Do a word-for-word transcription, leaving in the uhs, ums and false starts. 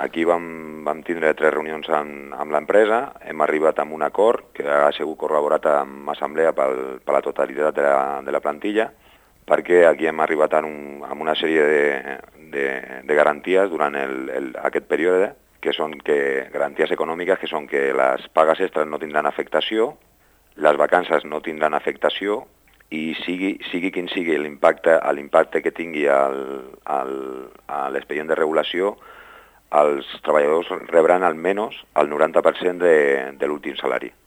aquí vam, vam tindre tres reunions amb, amb l'empresa, hem arribat a un acord que ha sigut corroborat amb assemblea pel, per la totalitat de la, de la plantilla, perquè aquí hem arribat a, un, a una sèrie de, de, de garanties durant el, el, aquest període, que són que, garanties econòmiques, que són que les pagues extres no tindran afectació, les vacances no tindran afectació, i sigui, sigui quin sigui l'impacte l'impacte que tingui el, el, l'expedient de regulació, els treballadors rebran almenys el noranta per cent de, de l'últim salari.